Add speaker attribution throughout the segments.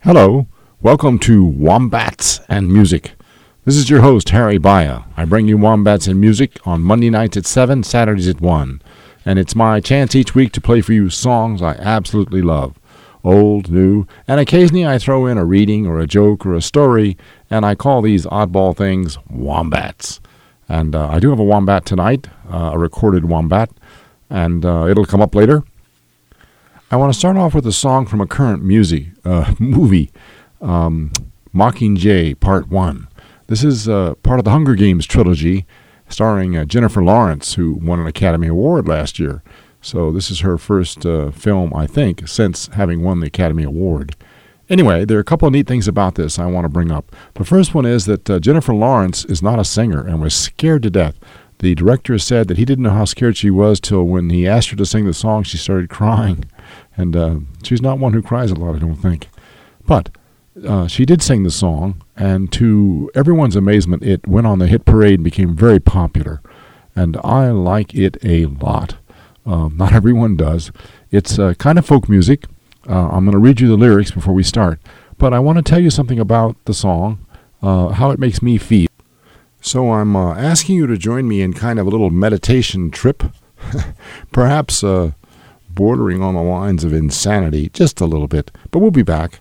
Speaker 1: Hello, welcome to Wombats and Music. This is your host, Harry Baya. I bring you Wombats and Music on Monday nights at 7, Saturdays at 1. And it's my chance each week to play for you songs I absolutely love. Old, new, and occasionally I throw in a reading or a joke or a story, and I call these oddball things Wombats. And I do have a Wombat tonight, a recorded Wombat, and it'll come up later. I want to start off with a song from a current movie, Mockingjay Part 1. This is part of the Hunger Games trilogy, starring Jennifer Lawrence, who won an Academy Award last year. So this is her first film, I think, since having won the Academy Award. Anyway, there are a couple of neat things about this I want to bring up. The first one is that Jennifer Lawrence is not a singer and was scared to death. The director said that he didn't know how scared she was till when he asked her to sing the song, she started crying. And she's not one who cries a lot, I don't think. But she did sing the song, and to everyone's amazement, it went on the hit parade and became very popular. And I like it a lot. Not everyone does. It's kind of folk music. I'm going to read you the lyrics before we start. But I want to tell you something about the song, how it makes me feel. So I'm asking you to join me in kind of a little meditation trip, perhaps bordering on the lines of insanity, just a little bit. But we'll be back.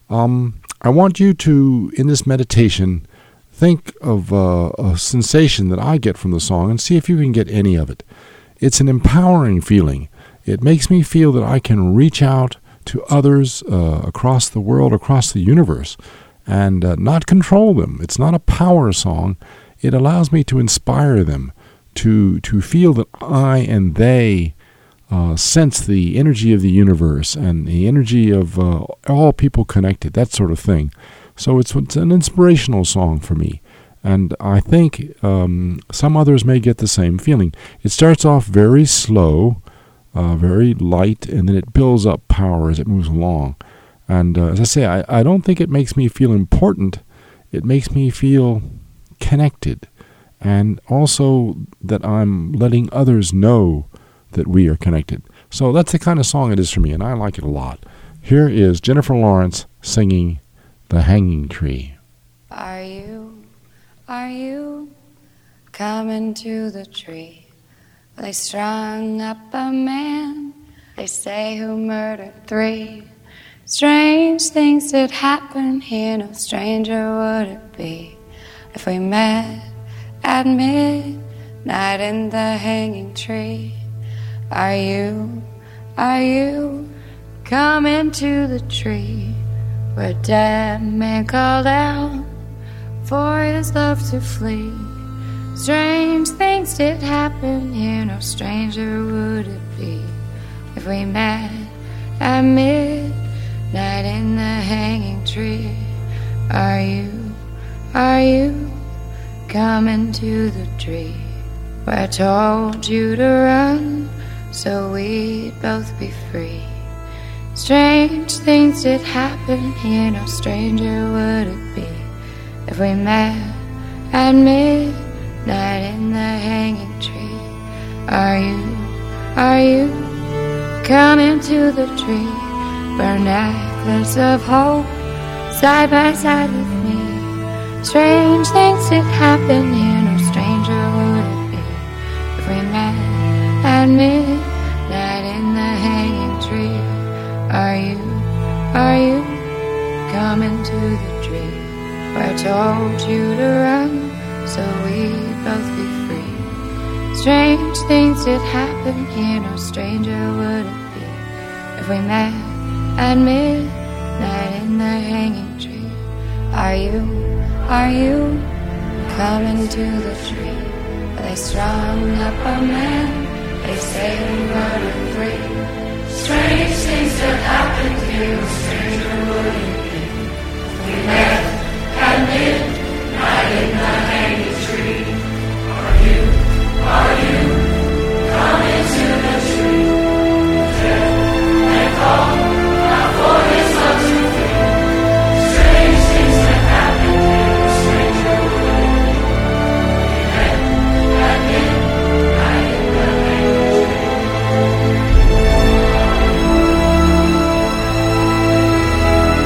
Speaker 1: I want you to, in this meditation, think of a sensation that I get from the song and see if you can get any of it. It's an empowering feeling. It makes me feel that I can reach out to others across the world, across the universe, and not control them. It's not a power song. It allows me to inspire them, to feel that I and they sense the energy of the universe and the energy of all people connected, that sort of thing. So it's an inspirational song for me. And I think some others may get the same feeling. It starts off very slow, very light, and then it builds up power as it moves along. And as I say, I don't think it makes me feel important. It makes me feel connected, and also that I'm letting others know that we are connected. So that's the kind of song it is for me, and I like it a lot. Here is Jennifer Lawrence singing The Hanging Tree.
Speaker 2: Are you coming to the tree? They strung up a man, they say, who murdered 3. Strange things did happen here, no stranger would it be if we met at midnight in the hanging tree. Are you coming to the tree where a dead man called out for his love to flee? Strange things did happen here, no stranger would it be if we met at midnight in the hanging tree. Are you coming to the tree where I told you to run so we'd both be free? Strange things did happen here, no stranger would it be if we met at midnight in the hanging tree. Are you coming to the tree where a necklace of hope side by side with me? Strange things did happen here, no stranger would it be if we met at midnight in the hanging tree. Are you coming to the tree where I told you to run so we'd both be free? Strange things did happen here, no stranger would it be if we met at midnight in the hanging tree. Are you coming to the tree where they strung up a man, they say he murdered 3? Strange things that happened here, no stranger would it be if we met at midnight in the hanging tree. Are you coming to the tree? Death and call out for his love to feel. Strange things that happened here, no stranger would it be if we met at midnight in the hanging tree.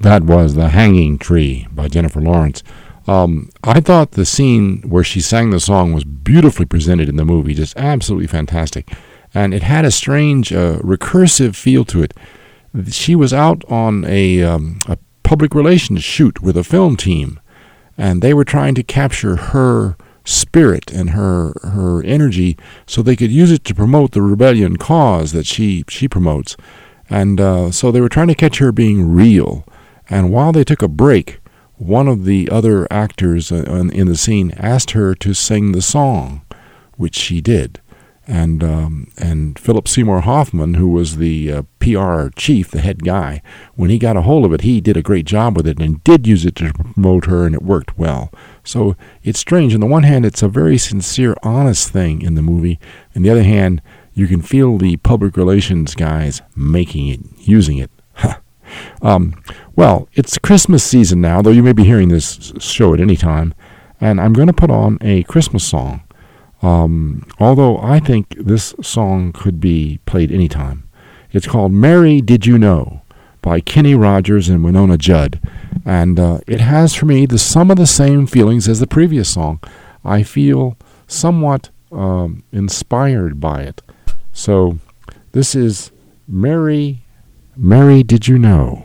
Speaker 1: That was The Hanging Tree by Jennifer Lawrence. I thought the scene where she sang the song was beautifully presented in the movie, just absolutely fantastic. And it had a strange recursive feel to it. She was out on a public relations shoot with a film team, and they were trying to capture her spirit and her energy so they could use it to promote the rebellion cause that she promotes. And so they were trying to catch her being real. And while they took a break, one of the other actors in the scene asked her to sing the song, which she did. And Philip Seymour Hoffman, who was the PR chief, the head guy, when he got a hold of it, he did a great job with it and did use it to promote her, and it worked well. So it's strange. On the one hand, it's a very sincere, honest thing in the movie. On the other hand, you can feel the public relations guys making it, using it. Well, it's Christmas season now, though you may be hearing this show at any time, and I'm going to put on a Christmas song. Although I think this song could be played anytime. It's called Mary Did You Know by Kenny Rogers and Winona Judd. And it has for me some of the same feelings as the previous song. I feel somewhat inspired by it. So this is Mary Did You Know?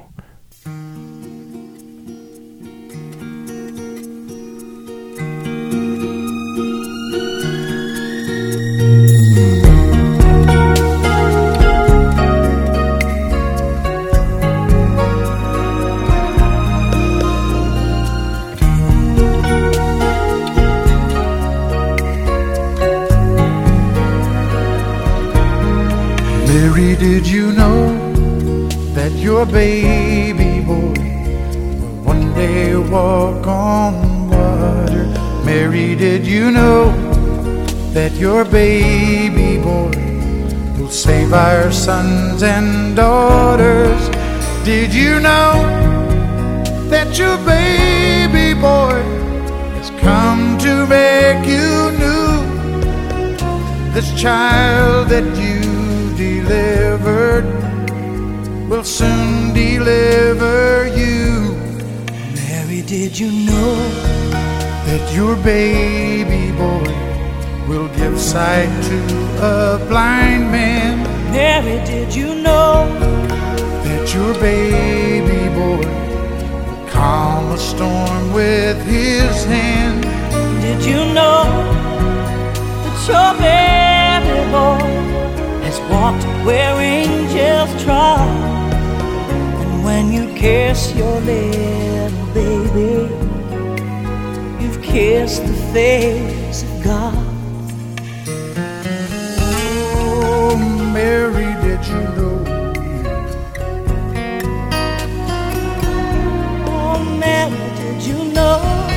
Speaker 3: Mary, did you know that your baby boy will one day walk on water? Mary, did you know that your baby boy will save our sons and daughters? Did you know that your baby boy has come to make you new? This child that you delivered will soon deliver you. Mary, did you know that your baby boy will give sight to a blind man?
Speaker 4: Mary, did you know
Speaker 3: that your baby boy will calm a storm with his hand?
Speaker 4: Did you know that your baby boy has walked where angels trod? And when you kiss your little baby, you've kissed the face of God.
Speaker 3: Oh, Mary, did you know?
Speaker 4: Oh, Mary, did you know?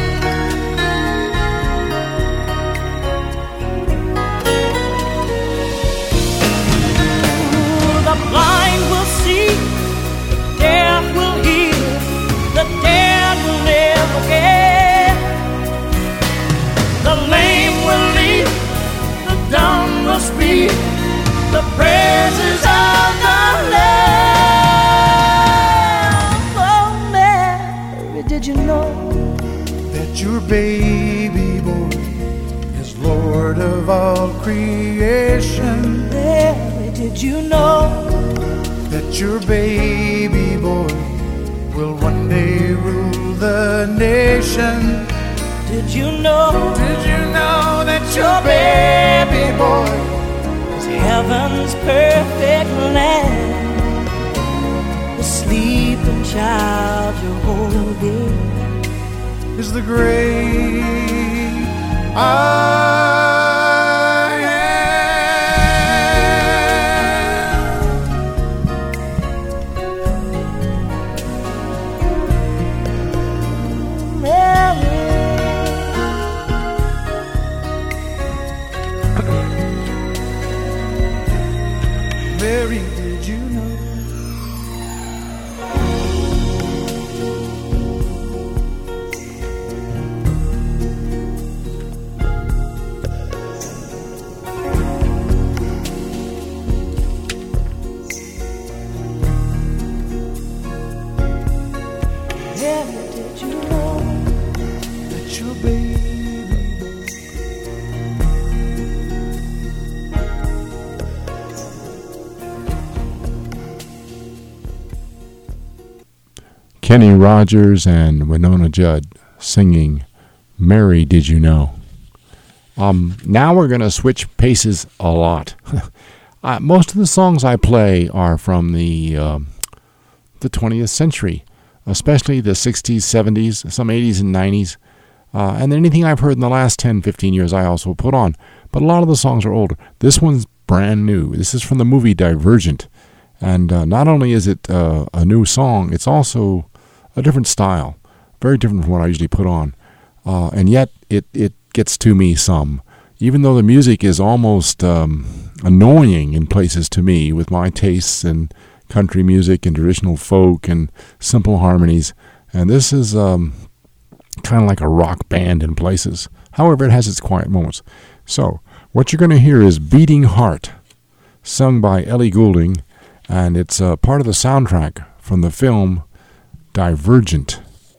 Speaker 4: The blind will see, the deaf will hear, the dead will live again. The lame will leap, the dumb will speak, the praises of the Lamb. Oh, Mary, did you know
Speaker 3: that your baby boy is Lord of all creation?
Speaker 4: Mary, did you know
Speaker 3: that your baby boy will one day rule the nation?
Speaker 4: Did you know?
Speaker 3: Did you know that your baby boy
Speaker 4: is heaven's perfect land? The sleeping child you're holding
Speaker 3: is the great I Mary, did you know?
Speaker 1: Kenny Rogers and Winona Judd singing Mary Did You Know. Now we're going to switch paces a lot. Most of the songs I play are from the 20th century, especially the 60s, 70s, some 80s and 90s. And anything I've heard in the last 10, 15 years I also put on. But a lot of the songs are older. This one's brand new. This is from the movie Divergent. And not only is it a new song, it's also a different style, very different from what I usually put on. And yet it gets to me some. Even though the music is almost annoying in places to me with my tastes in country music and traditional folk and simple harmonies. And this is kind of like a rock band in places. However, it has its quiet moments. So, what you're going to hear is Beating Heart, sung by Ellie Goulding, and it's part of the soundtrack from the film Divergent.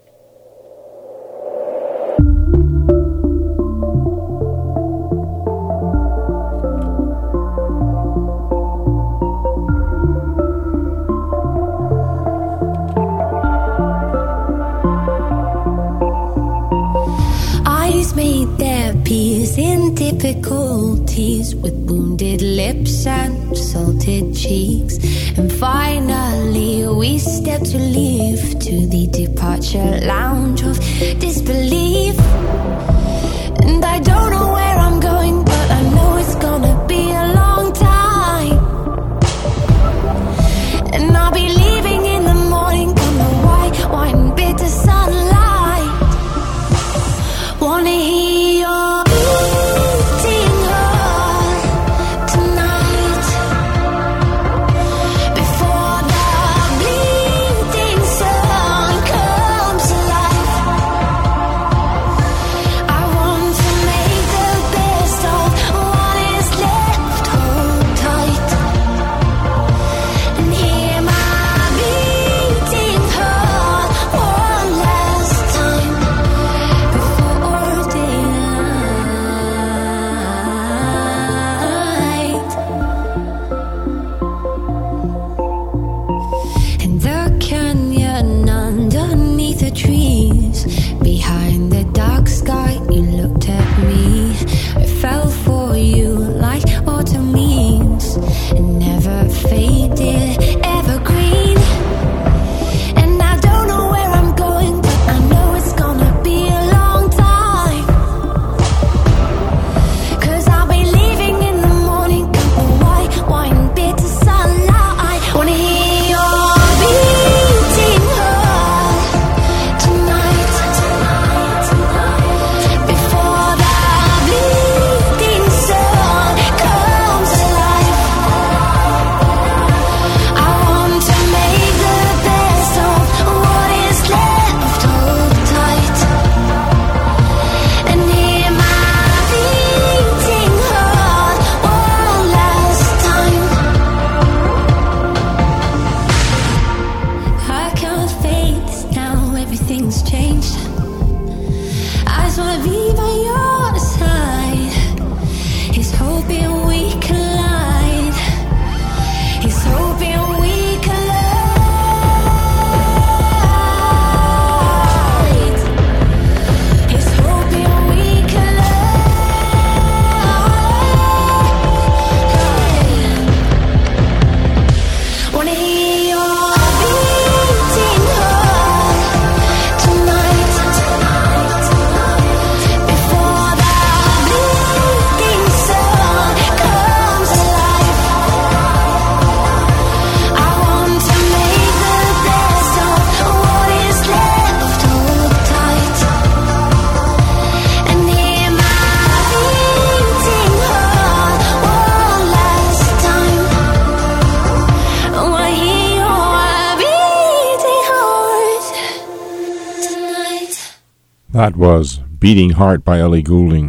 Speaker 5: In difficulties with wounded lips and salted cheeks, and finally we step to leave to the departure lounge of disbelief. And I don't know where I'm going, but I know it's gonna be a long time, and I'll be leaving in the morning on the white wine bitter sunlight. Wanna hear your
Speaker 1: That was Beating Heart by Ellie Goulding.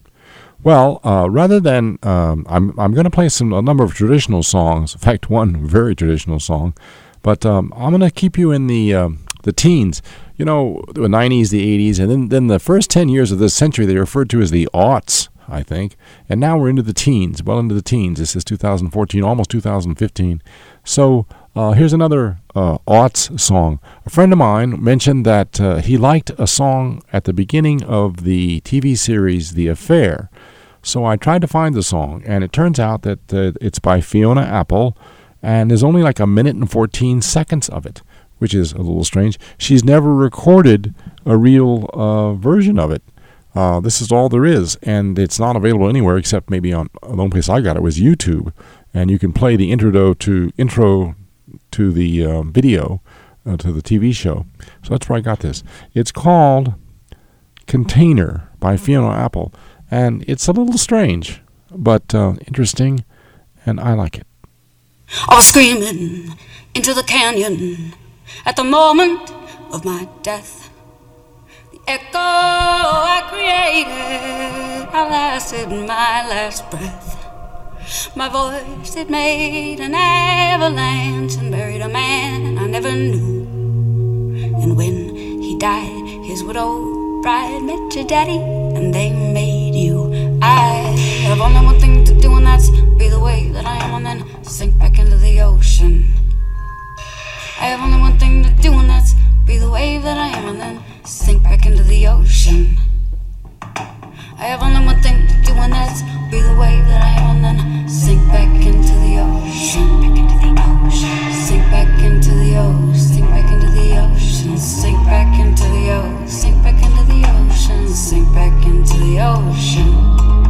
Speaker 1: Well, rather than, I'm going to play a number of traditional songs. In fact, one very traditional song. But I'm going to keep you in the teens. You know, the 90s, the 80s, and then the first 10 years of this century they referred to as the aughts, I think. And now we're into the teens, well into the teens. This is 2014, almost 2015. So Here's another aughts song. A friend of mine mentioned that he liked a song at the beginning of the TV series The Affair. So I tried to find the song, and it turns out that it's by Fiona Apple, and there's only like 1:14 of it, which is a little strange. She's never recorded a real version of it. This is all there is, and it's not available anywhere except maybe on the only place I got it was YouTube, and you can play the intro to the video to the TV show. So that's where I got this. It's called Container by Fiona Apple, and it's a little strange, but interesting, and I like it.
Speaker 6: I was screaming into the canyon at the moment of my death. The echo I created outlasted my last breath. My voice, it made an avalanche and buried a man I never knew. And when he died, his widow bride met your daddy, and they made you. I have only one thing to do, and that's be the way that I am, and then sink back into the ocean. I have only one thing to do, and that's be the wave that I am, and then sink back into the ocean. I have only one thing to do, and that's be the wave that I am, and then sink back into the ocean. Sink back into the ocean. Sink back into the ocean. Sink back into the ocean. Sink back into the ocean. Sink back into the ocean.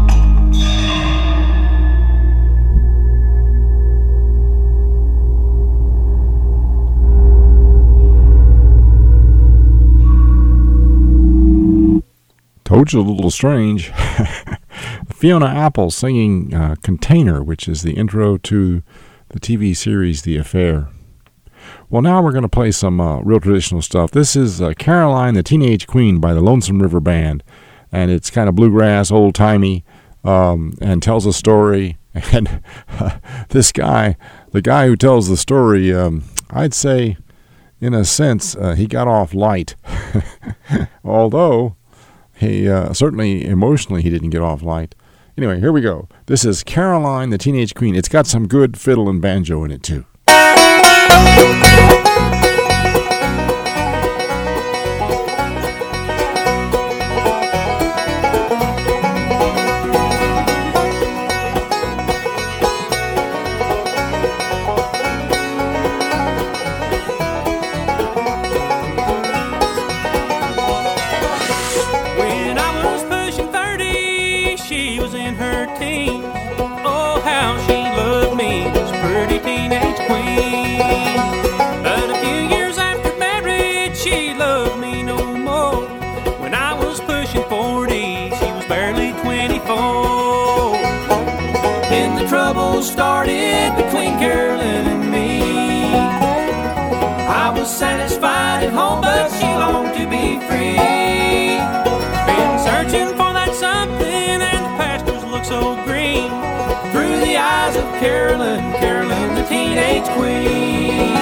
Speaker 1: Told you a little strange. Fiona Apple singing Container, which is the intro to the TV series The Affair. Well, now we're going to play some real traditional stuff. This is Caroline the Teenage Queen by the Lonesome River Band, and it's kind of bluegrass, old-timey, and tells a story. And this guy, the guy who tells the story, I'd say, in a sense, he got off light. Although he certainly emotionally he didn't get off light. Anyway, here we go. This is Caroline the Teenage Queen. It's got some good fiddle and banjo in it too.
Speaker 7: Started between Carolyn and me. I was satisfied at home, but she longed to be free. Been searching for that something, and the pastures look so green. Through the eyes of Carolyn, Carolyn the Teenage Queen.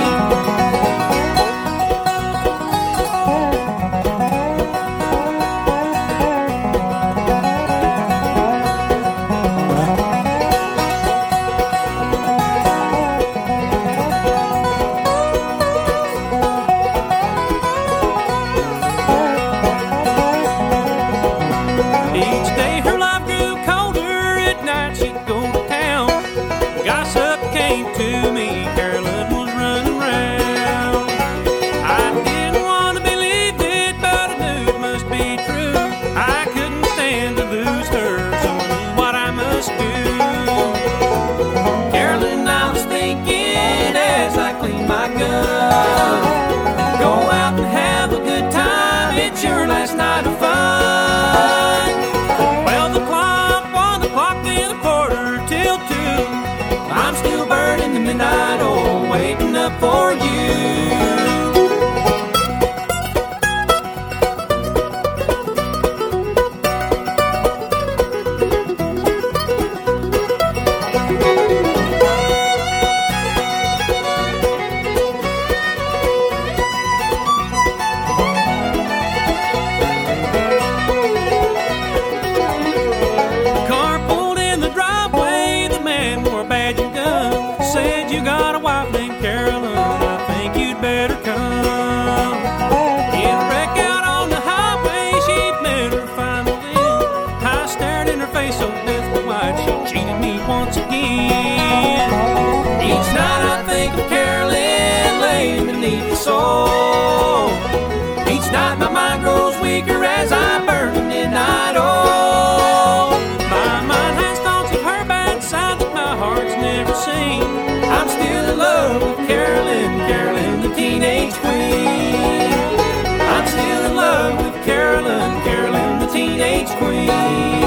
Speaker 7: For you. Car pulled in the driveway, the man wore a badge and gun, said you got a wife named Carolyn. I'm still in love with Carolyn, Carolyn, the teenage queen. I'm still in love with Carolyn, Carolyn, the teenage queen.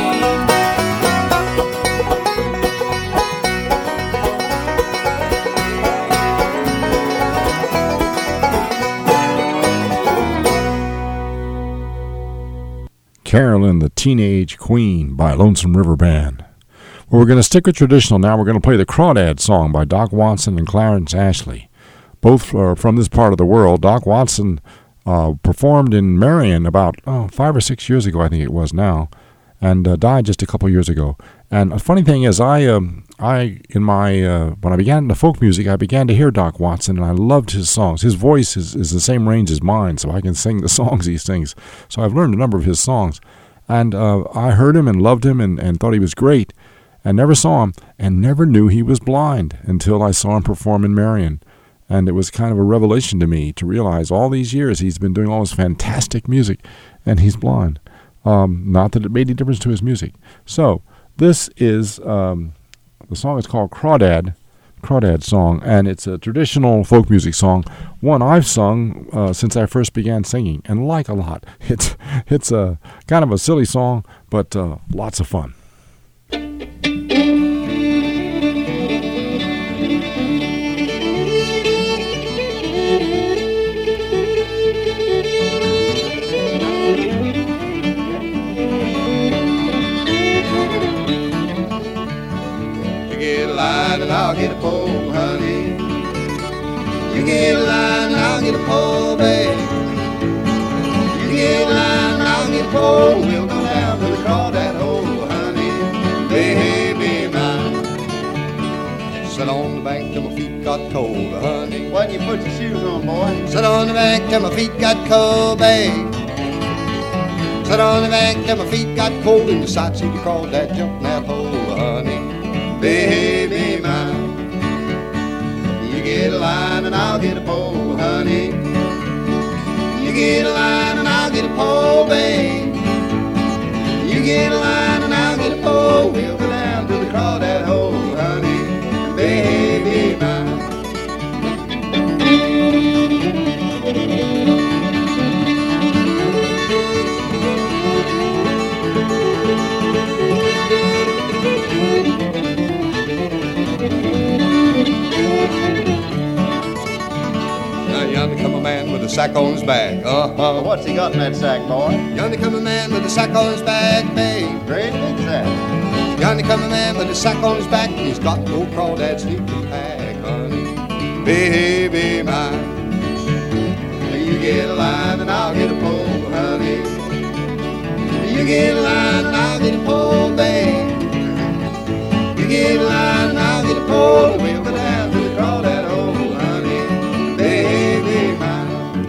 Speaker 1: Carolyn, the Teenage Queen by Lonesome River Band. Well, we're going to stick with traditional now. We're going to play the Crawdad song by Doc Watson and Clarence Ashley. Both are from this part of the world. Doc Watson performed in Marion about 5 or 6 years ago, I think it was now, and died just a couple years ago. And a funny thing is, when I began into folk music, I began to hear Doc Watson, and I loved his songs. His voice is the same range as mine, so I can sing the songs he sings. So I've learned a number of his songs. And I heard him and loved him and thought he was great, and never saw him, and never knew he was blind until I saw him perform in Marion. And it was kind of a revelation to me to realize all these years he's been doing all this fantastic music, and he's blind. Not that it made any difference to his music. So this is, the song is called Crawdad song, and it's a traditional folk music song, one I've sung since I first began singing, and like a lot. It's a kind of a silly song, but lots of fun.
Speaker 8: And I'll get a pole, honey. You get a line and I'll get a pole, babe. You get a line and I'll get a pole. We'll go down to the Crawdad hole, honey. Baby mine. Sit on the bank till my feet got cold, honey.
Speaker 9: Why don't you put your shoes on, boy?
Speaker 8: Sit on the bank till my feet got cold, babe. Sit on the bank till my feet got cold. And decide to Crawdad jump in that hole, honey. Baby mine, you get a line and I'll get a pole, honey. You get a line and I'll get a pole, babe. You get a line and I'll get a pole. We'll go down to the Crawdad hole, honey. Baby mine. Yonder come a man with a sack on his back.
Speaker 9: What's he got in that sack, boy?
Speaker 8: Yonder come a man with a sack on his back, babe.
Speaker 9: Great big sack.
Speaker 8: Yonder come a man with a sack on his back. He's got no Crawdad sleeping pack, honey. Baby mine. You get a line and I'll get a pole, honey. You get a line and I'll get a pole, babe. You get a line and I'll get a pole. We'll go down to the Crawdad hole, honey. Baby mine.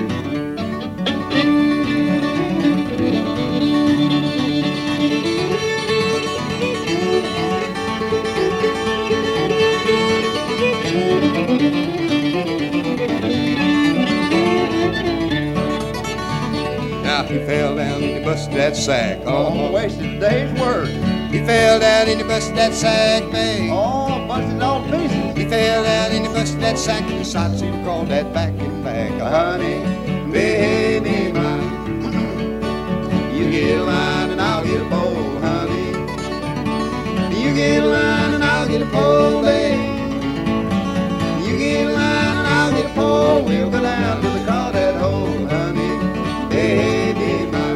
Speaker 8: Now he fell down and he busted that sack.
Speaker 9: Oh, wasted a day's work.
Speaker 8: He fell down and he busted that sack, babe.
Speaker 9: Oh, busted all to pieces.
Speaker 8: He fell down and he busted that sack and decided to crawl that back and back. Honey, baby mine. You get a line and I'll get a pole, honey. You get a line and I'll get a pole, babe. You get a line and I'll get a pole. We'll go down to the Crawdad hole, honey. Baby mine.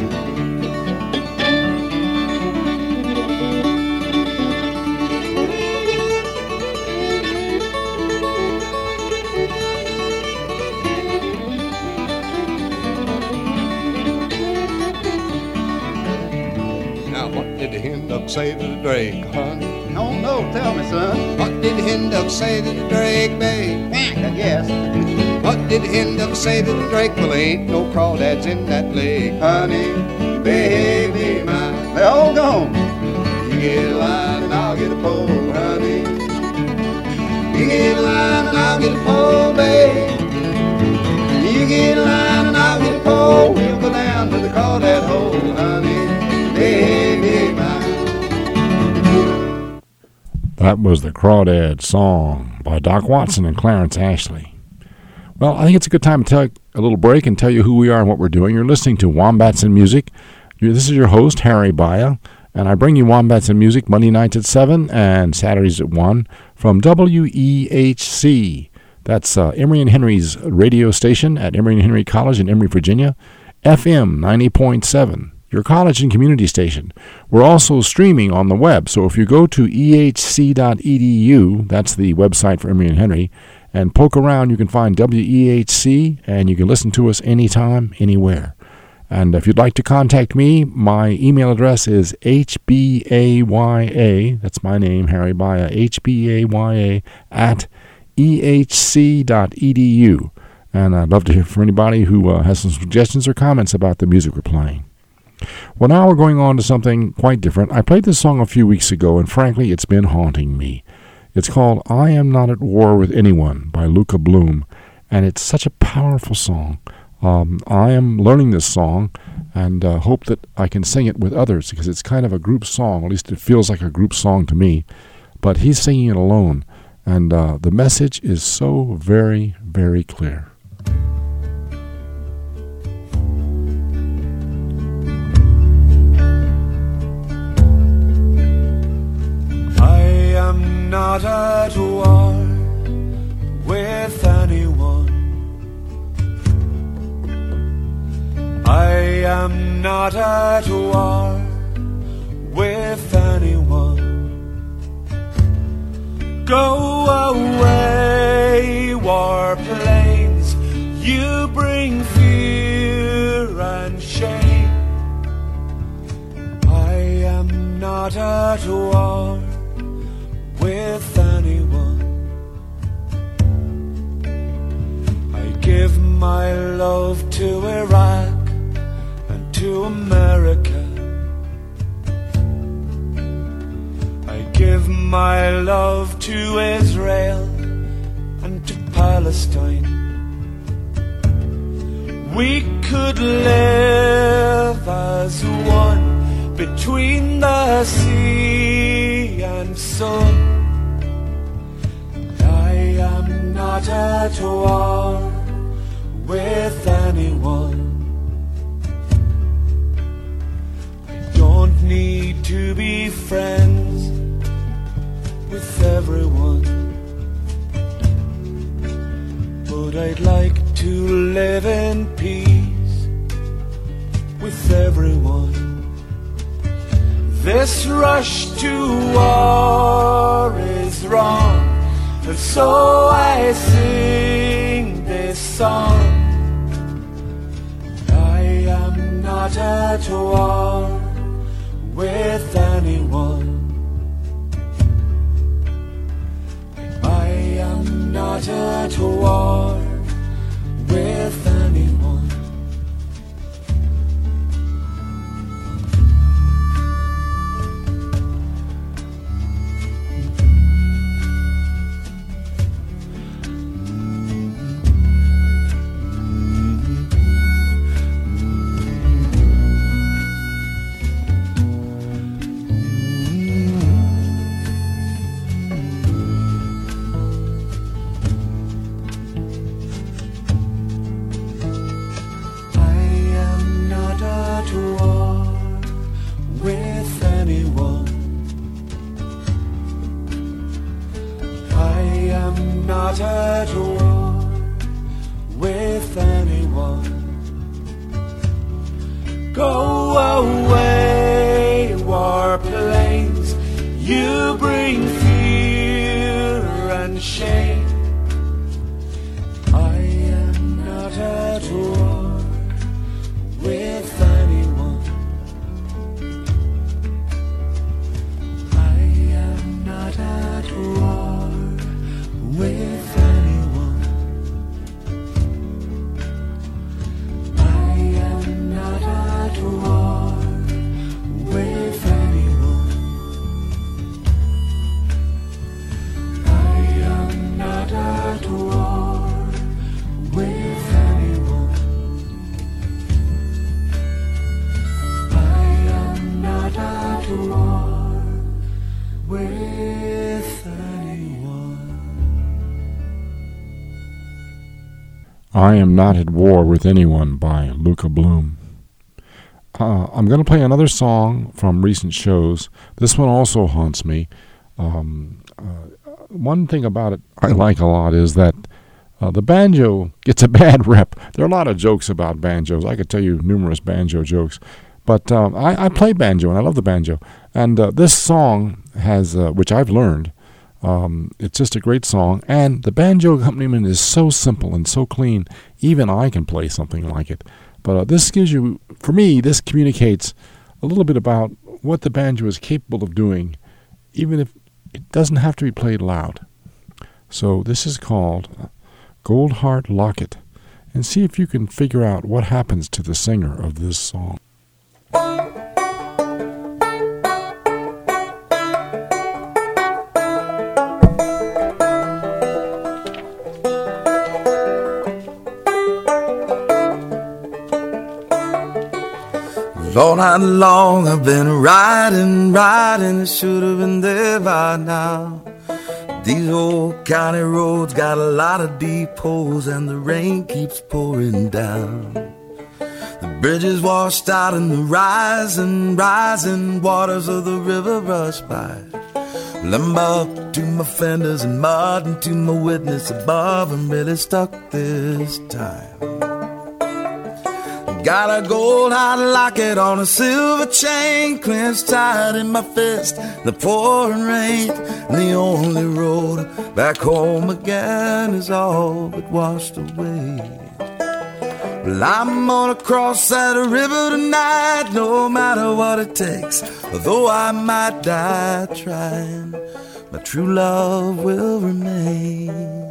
Speaker 8: Did the hen duck say to the drake, honey?
Speaker 9: Oh, no, tell me, son.
Speaker 8: What did the hen duck say to the drake, babe?
Speaker 9: Quack, I guess.
Speaker 8: What did the hen duck say to the drake? Well, there ain't no crawdads in that lake, honey. Baby mine.
Speaker 9: They're all gone.
Speaker 8: You get a line and I'll get a pole, honey. You get a line and I'll get a pole, babe. You get a line and I'll get a pole. We'll go down to the crawdad hole, honey. Baby mine.
Speaker 1: That was the Crawdad Song by Doc Watson and Clarence Ashley. Well, I think it's a good time to take a little break and tell you who we are and what we're doing. You're listening to Wombats and Music. This is your host, Harry Baya, and I bring you Wombats and Music Monday nights at 7 and Saturdays at 1 from WEHC. That's Emory and Henry's radio station at Emory and Henry College in Emory, Virginia, FM 90.7. Your college and community station. We're also streaming on the web, so if you go to ehc.edu, that's the website for Emory and Henry, and poke around, you can find WEHC, and you can listen to us anytime, anywhere. And if you'd like to contact me, my email address is hbaya, that's my name, Harry Baya, hbaya at ehc.edu. And I'd love to hear from anybody who has some suggestions or comments about the music we're playing. Well, now we're going on to something quite different. I played this song a few weeks ago, and frankly, it's been haunting me. It's called I Am Not at War with Anyone by Luca Bloom, and it's such a powerful song. I am learning this song and hope that I can sing it with others because it's kind of a group song. At least it feels like a group song to me. But he's singing it alone, and the message is so very, very clear.
Speaker 10: I'm not at war with anyone. I am not at war with anyone. Go away, warplanes, you bring fear and shame. I am not at war with anyone. I give my love to Iraq and to America. I give my love to Israel and to Palestine. We could live as one between the sea and sun. I am not at war with anyone. I don't need to be friends with everyone, but I'd like to live in peace with everyone. This rush to war is wrong, and so I sing this song. I am not at war with anyone. I am not at war with anyone. Not at war with anyone. Go away, warplanes, you bring fear and shame. I am not at war with anyone. I am not at war with anyone. I am not at war
Speaker 1: I Am Not at War with Anyone by Luca Bloom. I'm going to play another song from recent shows. This one also haunts me. One thing about it I like a lot is that the banjo gets a bad rep. There are a lot of jokes about banjos. I could tell you numerous banjo jokes. But I play banjo, and I love the banjo. And this song has, which I've learned, it's just a great song. And the banjo accompaniment is so simple and so clean, even I can play something like it. But this gives you, for me, this communicates a little bit about what the banjo is capable of doing, even if it doesn't have to be played loud. So this is called Goldheart Locket. And see if you can figure out what happens to the singer of this song.
Speaker 10: All night long I've been riding, I should have been there by now. These old county roads got a lot of deep holes and the rain keeps pouring down. The bridges washed out and the rising waters of the river rush by. Well, I'm up to my fenders and mud and to my witness above. I'm really stuck this time. Got a gold hot locket on a silver chain, clenched tight in my fist, the pouring rain. And the only road back home again is all but washed away. Well, I'm gonna cross that river tonight, no matter what it takes. Although I might die trying, my true love will remain.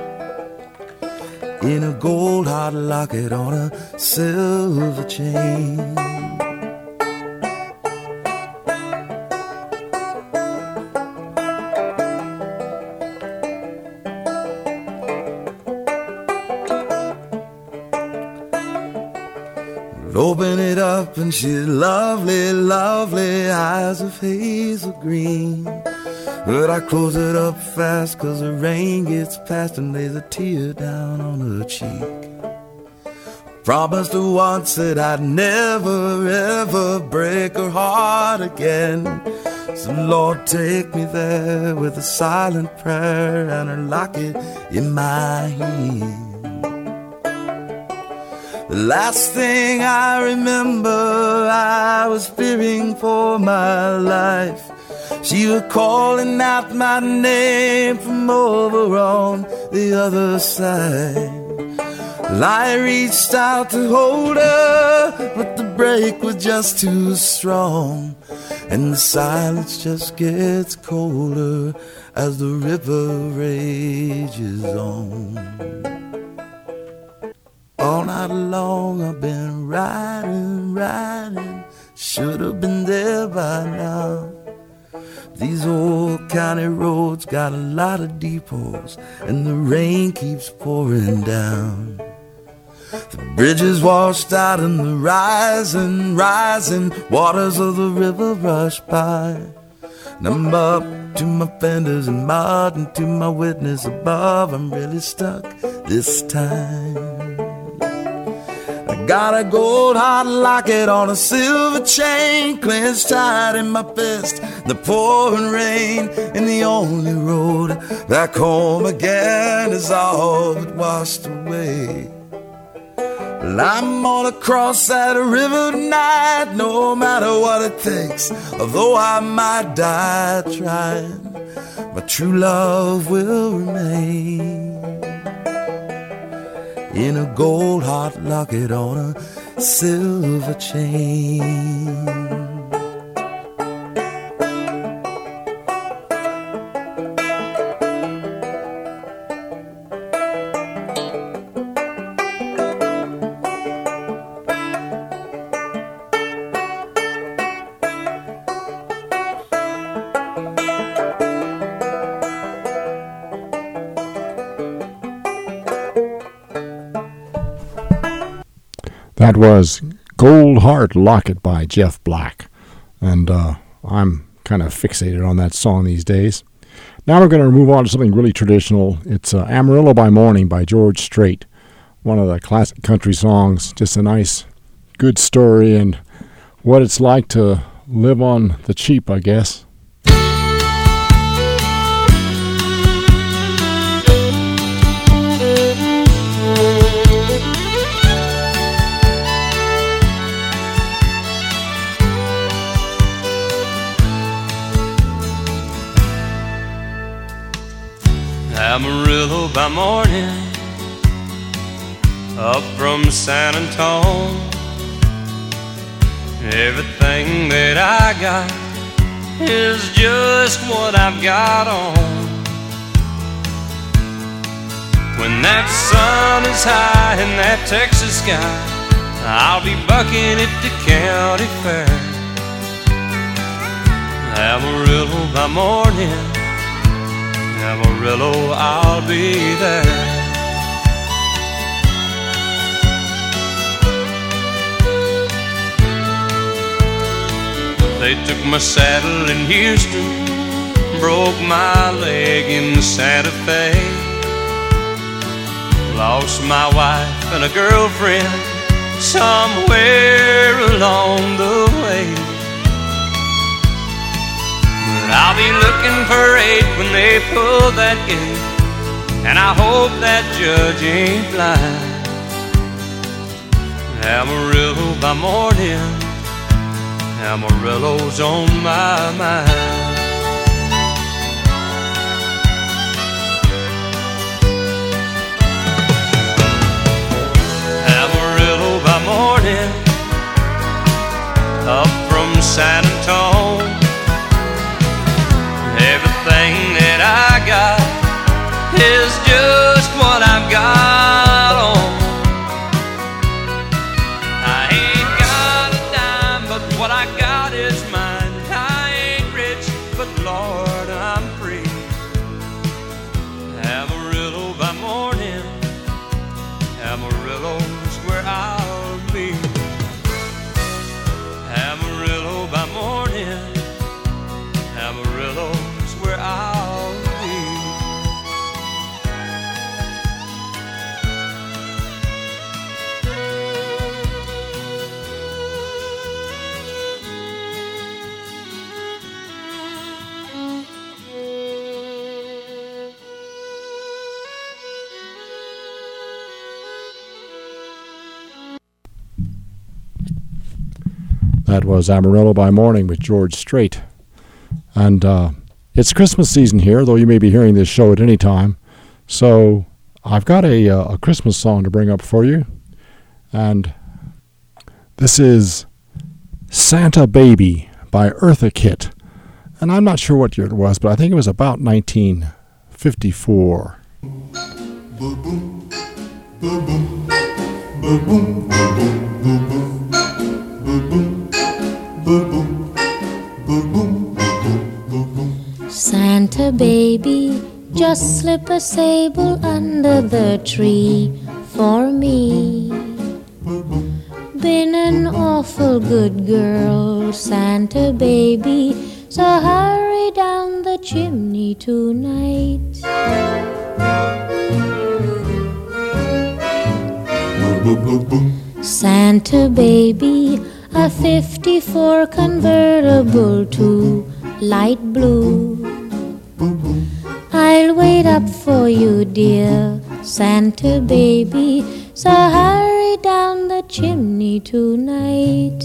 Speaker 10: In a gold hot locket on a silver chain. Open it up and she's lovely, lovely eyes of hazel green. But I close it up fast 'cause the rain gets past and lays a tear down on her cheek. Promised her once that I'd never ever break her heart again. So Lord, take me there with a silent prayer and her locket in my hand. The last thing I remember, I was fearing for my life. She was calling out my name from over on the other side. Well, I reached out to hold her, but the break was just too strong. And the silence just gets colder as the river rages on. All night long I've been riding, should have been there by now. These old county roads got a lot of deep holes and the rain keeps pouring down. The bridges washed out and the rising waters of the river rush by. And I'm up to my fenders and mud and to my witness above. I'm really stuck this time. Got a gold hot locket on a silver chain, clenched tight in my fist, the pouring rain. And the only road back home again is all but washed away. Well, I'm gonna cross that river tonight, no matter what it takes. Although I might die trying, my true love will remain. In a gold hot locket on a silver chain.
Speaker 1: That was Gold Heart Locket by Jeff Black. And I'm kind of fixated on that song these days. Now we're going to move on to something really traditional. It's Amarillo by Morning by George Strait. one of the classic country songs. Just a nice, good story and what it's like to live on the cheap, I guess.
Speaker 11: Amarillo by morning, up from San Antone. Everything that I got is just what I've got on. When that sun is high in that Texas sky, I'll be bucking at the county fair. Amarillo by morning, Amarillo, I'll be there. They took my saddle in Houston, broke my leg in Santa Fe, lost my wife and a girlfriend somewhere along the way. But I'll be looking for 8 when they pull that gate, and I hope that judge ain't blind. Amarillo by morning, Amarillo's on my mind. Amarillo by morning, up from San Antone. Everything that I got is just what I've got on. I ain't got a dime, but what I got is mine. I ain't rich, but Lord, I'm free. Amarillo by morning, Amarillo's where I'll be. Amarillo by morning, Amarillo's where I'll be.
Speaker 1: That was Amarillo by Morning with George Strait. And it's Christmas season here, though you may be hearing this show at any time. So I've got a Christmas song to bring up for you. And this is Santa Baby by Eartha Kitt. And I'm not sure what year it was, but I think it was about 1954.
Speaker 5: Santa baby, just slip a sable under the tree for me. Been an awful good girl, Santa baby, so hurry down the chimney tonight. Santa baby, a 54 convertible to light blue. I'll wait up for you, dear Santa baby, so hurry down the chimney tonight.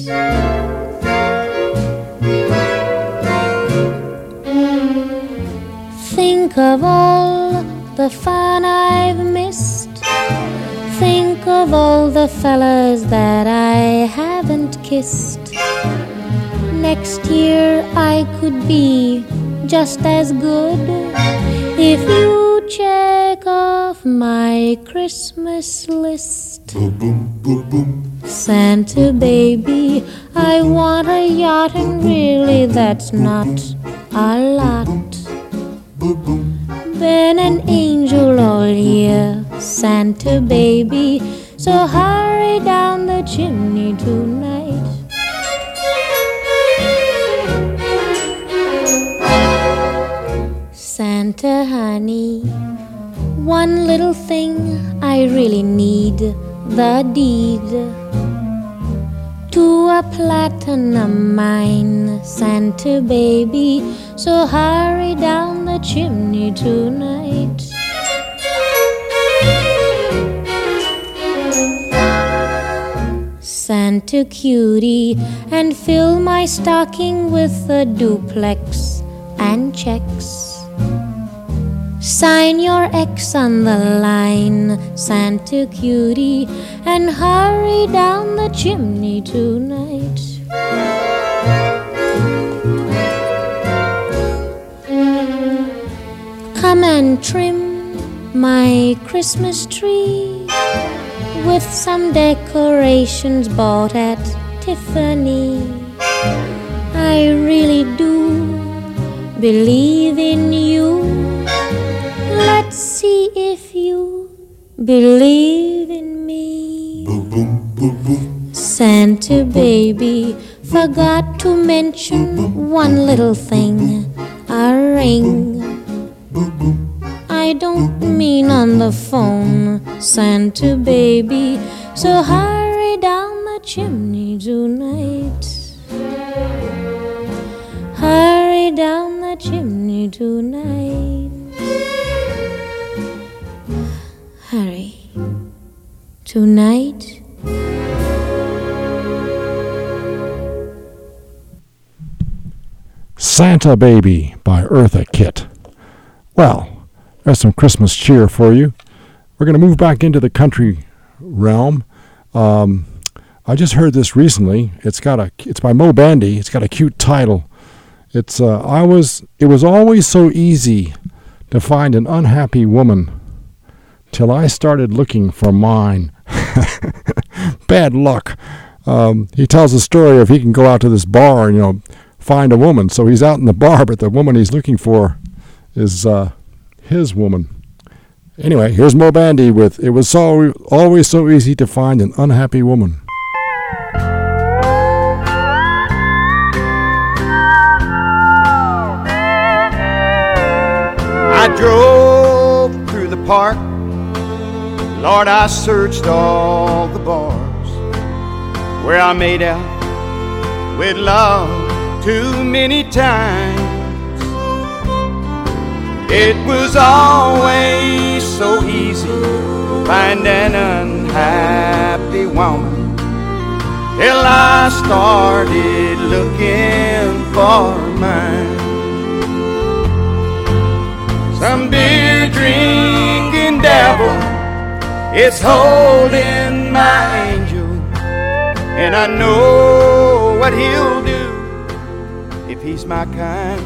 Speaker 5: Think of all the fun I've missed. Think of all the fellas that I haven't kissed. Next year I could be just as good if you check off my Christmas list. Santa baby, I want a yacht, and really that's not a lot. Been an angel all year, Santa baby, so hurry down the chimney tonight. Santa honey,
Speaker 12: one little thing I really need, the deed to a platinum mine, Santa baby, so hurry down the chimney tonight. Santa cutie, and fill my stocking with a duplex and checks. Sign your X on the line, Santa cutie, and hurry down the chimney tonight. Come and trim my Christmas tree with some decorations bought at Tiffany. I really do believe in you. Let's see if you believe in me.
Speaker 10: Boom, boom, boom, boom.
Speaker 12: Santa baby forgot to mention one little thing, a ring. I don't mean on the phone, Santa baby, so hurry down the chimney tonight. Hurry down the chimney tonight. Hurry. Tonight.
Speaker 1: Santa Baby by Eartha Kitt. Well, there's some Christmas cheer for you. We're going to move back into the country realm. I just heard this recently. It's by Mo Bandy. It's got a cute title. It was always so easy to find an unhappy woman till I started looking for mine. Bad luck. He tells the story of he can go out to this bar and, find a woman. So he's out in the bar, but the woman he's looking for is his woman. Anyway, here's Mo Bandy with It Was Always So Easy to Find an Unhappy Woman.
Speaker 3: I drove through the park. Lord, I searched all the bars where I made out with love too many times. It was always so easy to find an unhappy woman till I started looking for mine. Some beer drinking devil is holding my angel, and I know what he'll do if he's my kind.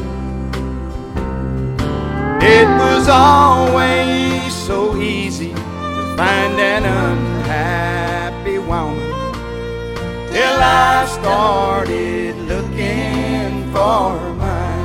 Speaker 3: It was always so easy to find an unhappy woman till I started looking for mine.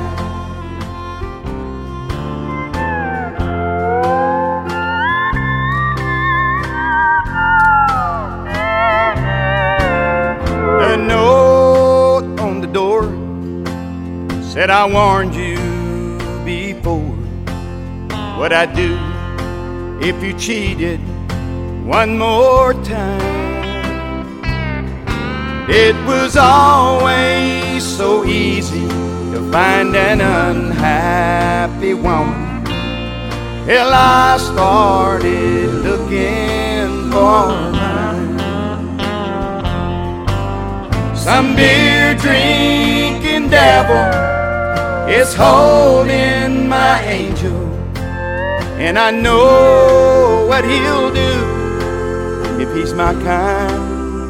Speaker 3: The note on the door said, I warned you before what I'd do if you cheated one more time. It was always so easy to find an unhappy woman till I started looking for mine. Some beer drinking devil is holding my angel, and I know what he'll do if he's my kind.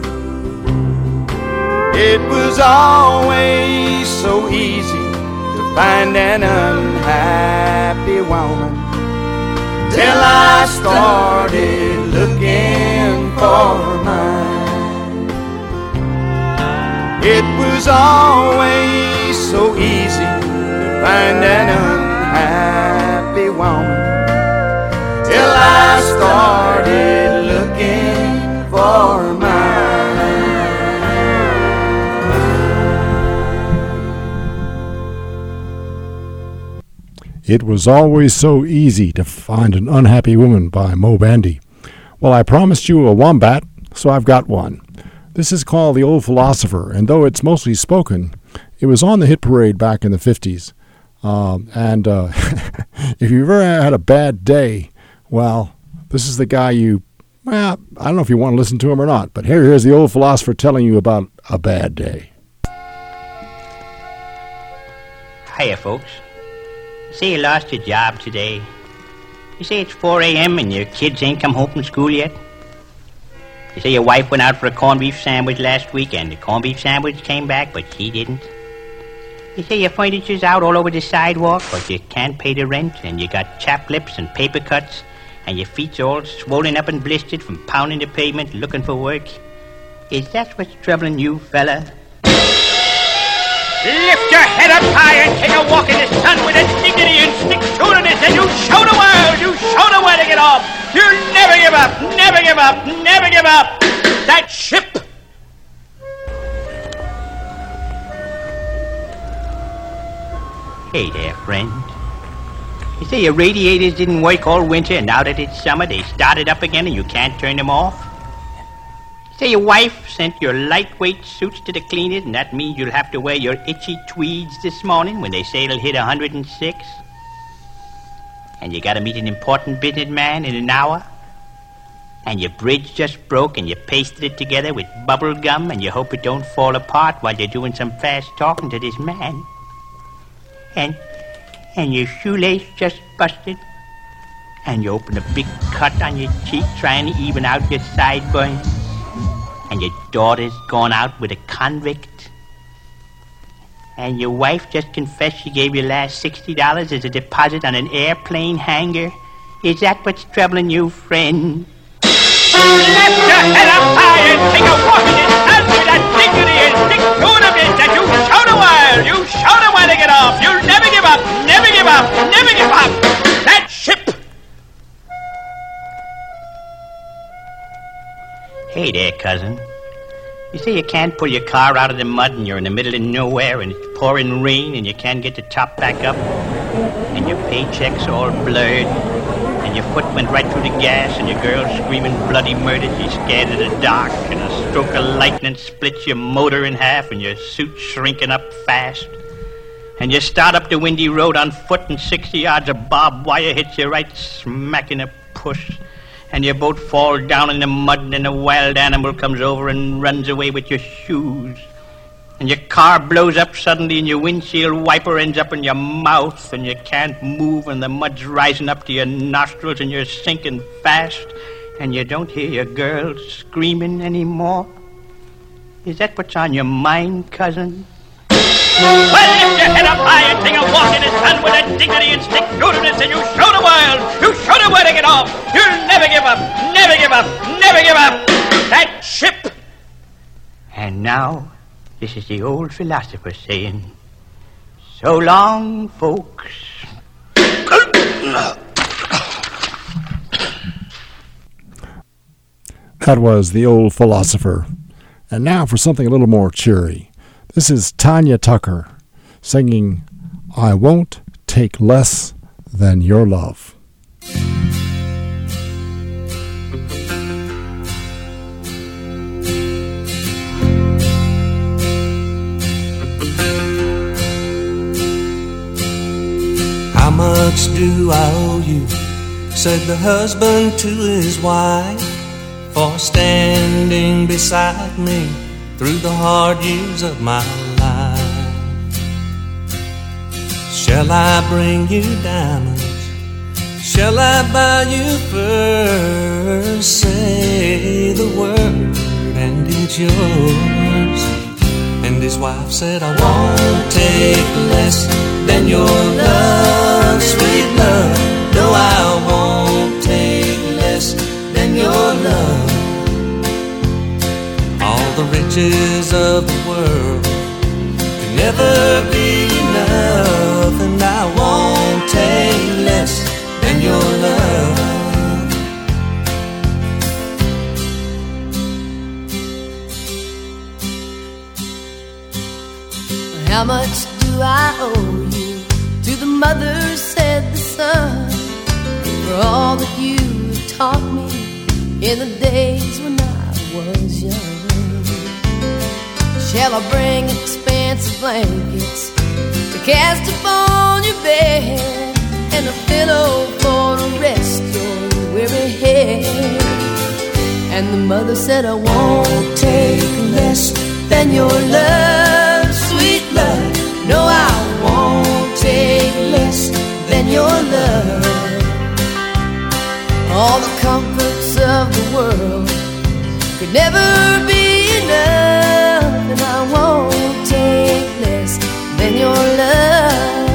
Speaker 3: It was always so easy to find an unhappy woman till I started looking for mine. It was always so easy to find an unhappy woman till I started looking for mine.
Speaker 1: It Was Always So Easy to Find an Unhappy Woman by Moe Bandy. Well, I promised you a wombat, so I've got one. This is called The Old Philosopher, and though it's mostly spoken, it was on the hit parade back in the 50s. If you've ever had a bad day, well, this is the guy I don't know if you want to listen to him or not, but here's the old philosopher telling you about a bad day.
Speaker 13: Hiya, folks. Say you lost your job today. You say it's 4 a.m. and your kids ain't come home from school yet. You say your wife went out for a corned beef sandwich last week and the corned beef sandwich came back, but she didn't. You say your furniture's out all over the sidewalk, but you can't pay the rent, and you got chapped lips and paper cuts, and your feet's all swollen up and blistered from pounding the pavement looking for work. Is that what's troubling you, fella?
Speaker 4: Lift your head up high and take a walk in the sun with a dignity and stick-to-itiveness, and you show the world, you show the way to get off. You'll never give up, never give up, never give up. That ship.
Speaker 13: Hey there, friend. You say your radiators didn't work all winter, and now that it's summer, they started up again and you can't turn them off? Say your wife sent your lightweight suits to the cleaners, and that means you'll have to wear your itchy tweeds this morning when they say it'll hit 106. And you gotta meet an important businessman in an hour. And your bridge just broke and you pasted it together with bubble gum and you hope it don't fall apart while you're doing some fast talking to this man. And your shoelace just busted. And you open a big cut on your cheek trying to even out your sideburns. And your daughter's gone out with a convict. And your wife just confessed she gave your last $60 as a deposit on an airplane hangar. Is that what's troubling you, friend?
Speaker 4: Lift your head up high and take a walk in the sun with that dignity and stick-to-itiveness, and you show the world, you show the way to get off. You'll never give up, never give up, never give up. That ship.
Speaker 13: Hey there, cousin. You say you can't pull your car out of the mud and you're in the middle of nowhere and it's pouring rain and you can't get the top back up and your paycheck's all blurred and your foot went right through the gas and your girl's screaming bloody murder. She's scared of the dark and a stroke of lightning splits your motor in half and your suit's shrinking up fast. And you start up the windy road on foot and 60 yards of barbed wire hits you right smack in a push. And you both fall down in the mud and a wild animal comes over and runs away with your shoes. And your car blows up suddenly and your windshield wiper ends up in your mouth and you can't move and the mud's rising up to your nostrils and you're sinking fast and you don't hear your girl screaming anymore. Is that what's on your mind, cousin?
Speaker 4: Well, lift your head up high and take a walk in the sun with a dignity and stick-to-itiveness, and you show the world, you show the way to get off. You'll never give up, never give up, never give up. That ship.
Speaker 13: And now, this is the old philosopher saying, so long, folks.
Speaker 1: That was the old philosopher. And now for something a little more cheery. This is Tanya Tucker singing, I Won't Take Less Than Your Love.
Speaker 10: How much do I owe you? Said the husband to his wife, for standing beside me through the hard years of my life. Shall I bring you diamonds? Shall I buy you furs? Say the word and it's yours. And his wife said, I won't take less than your love, sweet love. No, I won't take less than your love. All the riches of the world can never be enough, and I won't take less than your love.
Speaker 14: How much do I owe you? To the mother said son, for all that you taught me in the days when I was young. Shall I bring expansive blankets to cast upon your bed, and a pillow for to rest your weary head? And the mother said, I won't take less than your love, sweet love. No, I won't take less than your love. All the comforts of the world could never be enough, and I won't take less than your love.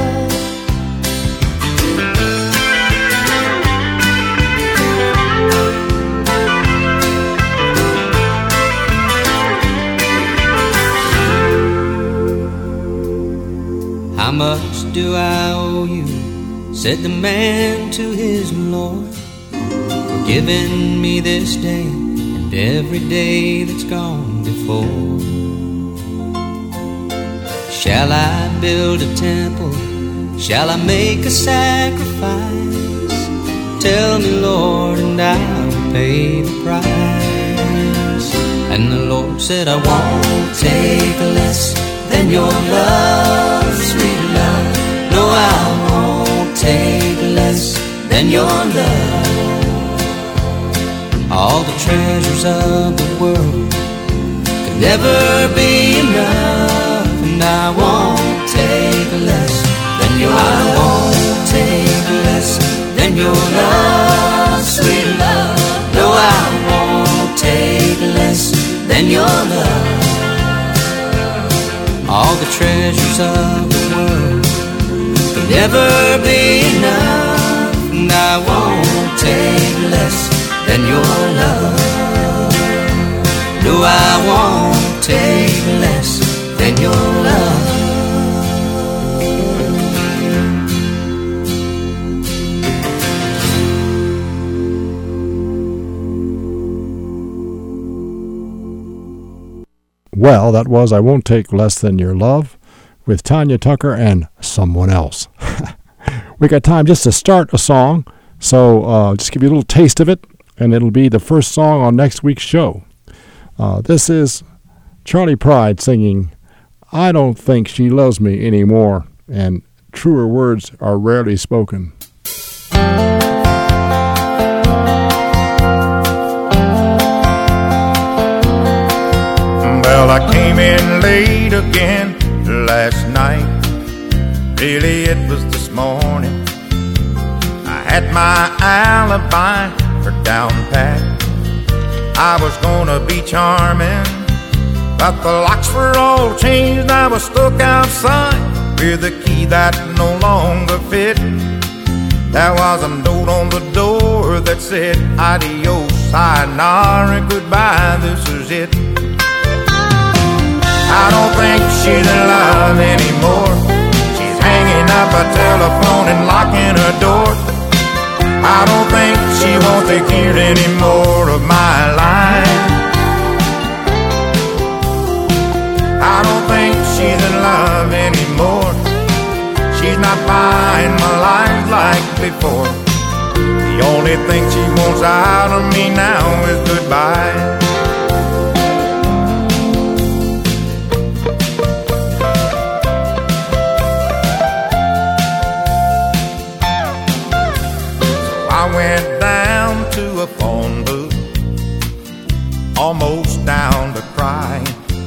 Speaker 11: How much do I owe you? Said the man to his Lord, for giving me this day and every day that's gone before. Shall I build a temple? Shall I make a sacrifice? Tell me, Lord, and I'll pay the price. And the Lord said, I won't take less than your love, sweet love. No, I won't take less than your love. All the treasures of the world could never be enough, and I won't take less than your love. I won't take less than your love, sweet love. No, I won't take less than your love. All the treasures of the world could never be enough, and I won't take less than your love. No, I won't take less than your love.
Speaker 1: Well, that was I Won't Take Less Than Your Love with Tanya Tucker and Someone Else. We got time just to start a song, so just give you a little taste of it, and it'll be the first song on next week's show. This is Charlie Pride singing I Don't Think She Loves Me Anymore, and truer words are rarely spoken.
Speaker 15: Well, I came in late again last night. Really, it was this morning. I had my alibi for down pat. I was gonna be charming, but the locks were all changed. I was stuck outside with a key that no longer fit. There was a note on the door that said adios, sayonara, goodbye, this is it. I don't think she's in love anymore. She's hanging up a telephone and locking her door. I don't think she wants to hear any more of my life. I don't think she's in love anymore. She's not buying my life like before. The only thing she wants out of me now is goodbye. I went down to a phone booth, almost down to crying,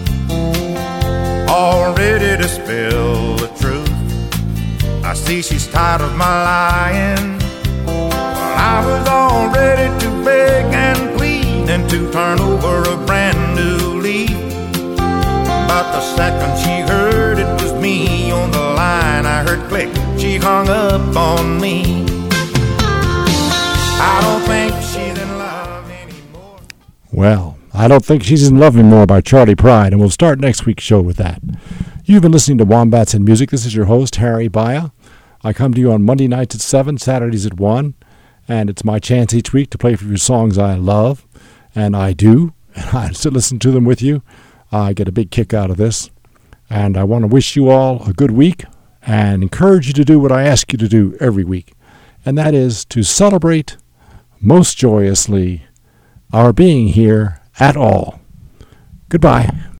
Speaker 15: all ready to spill the truth. I see she's tired of my lying. Well, I was all ready to beg and plead and to turn over a brand new leaf. But the second she heard it was me on the line, I heard click, she hung up on me. I don't think she's in love anymore.
Speaker 1: Well, I Don't Think She's in Love Anymore by Charlie Pride, and we'll start next week's show with that. You've been listening to Wombats and Music. This is your host, Harry Baya. I come to you on Monday nights at 7, Saturdays at 1, and it's my chance each week to play for you songs I love, and I do, and I still listen to them with you. I get a big kick out of this, and I want to wish you all a good week and encourage you to do what I ask you to do every week. and that is to celebrate most joyously our being here at all. Goodbye.